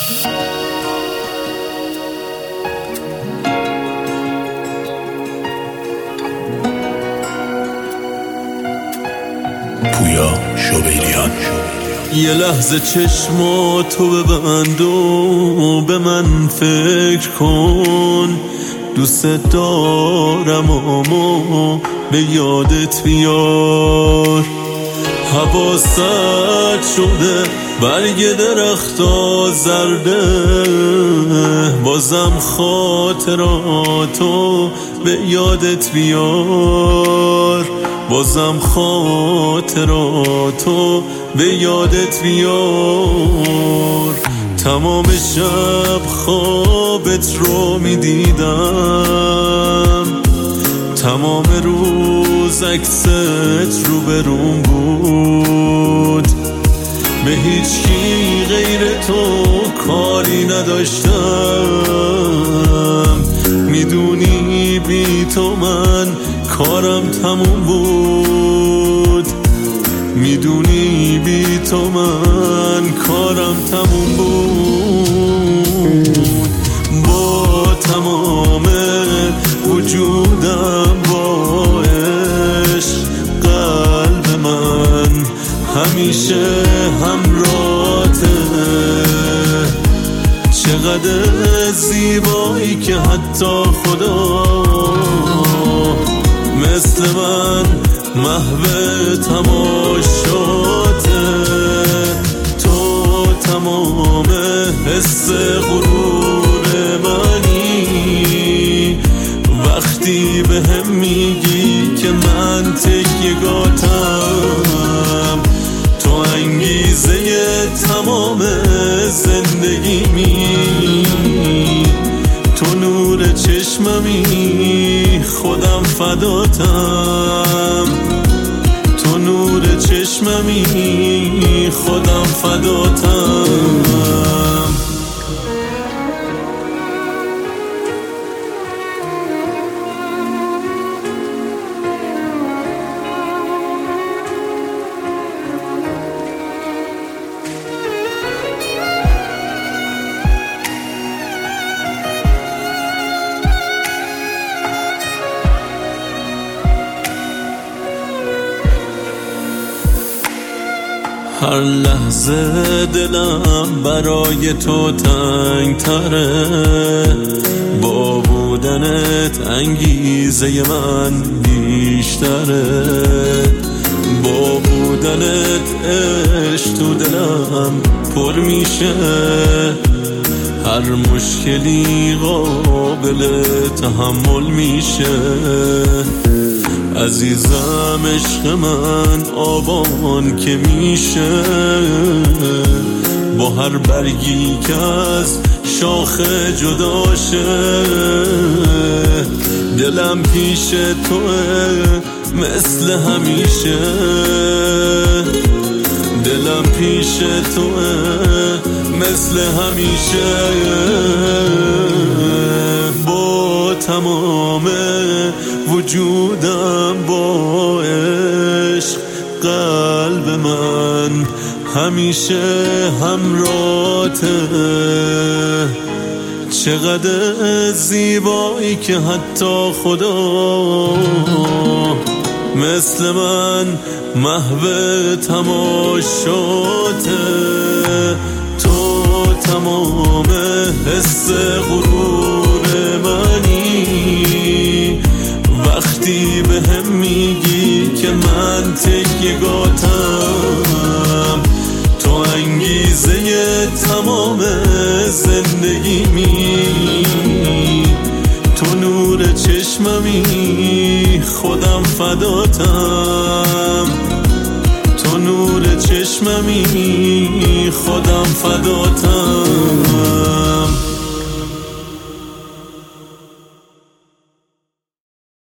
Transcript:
پویا شوبیریان. یه لحظه چشماتو ببند و به من فکر کن، دوست دارم اما به یادت بیار. هوا سرد شده، برگ درختا زرده، بازم خاطراتو به یادت بیار. بازم خاطراتو به یادت بیار. تمام شب خوابت رو میدیدم، تمام روز عکست رو بروم بود. به هیچ کی غیر تو کاری نداشتم، میدونی بی تو من کارم تموم بود. میدونی بی تو من کارم تموم بود. با تمام وجودم با عشق، قلب من همیشه همراهته. چقدر زیبایی که حتی خدا مثل من محو تماشاته. تو تمام حس غرور منی، وقتی به هم میگی که من تکیه‌گاه‌ام. تو انگیزه تمام زندگیمی، تو نور چشممی، خودم فداتم. تو نور چشممی، خودم فداتم. هر لحظه دلم برای تو تنگ تره، با بودنت انگیزه من بیشتره. با بودنت عشق تو دلم پر میشه، هر مشکلی قابل تحمل میشه. عزیزم عشق من آبان که میشه، با هر برگی که از شاخه جداشه. دلم پیش توه مثل همیشه، دلم پیش توه مثل همیشه. با تمام وجودم با عشق، قلب من همیشه همراهته. چقدر زیبایی که حتی خدا مثل من محو تماشاته. تو تمام حس غرور منی، وقتی به هم میگی که من تکیه‌گاه‌ام. تو انگیزه تمام زندگیمی، تو نور چشممی، خودم فداتم. تو نور چشممی، خودم فداتم.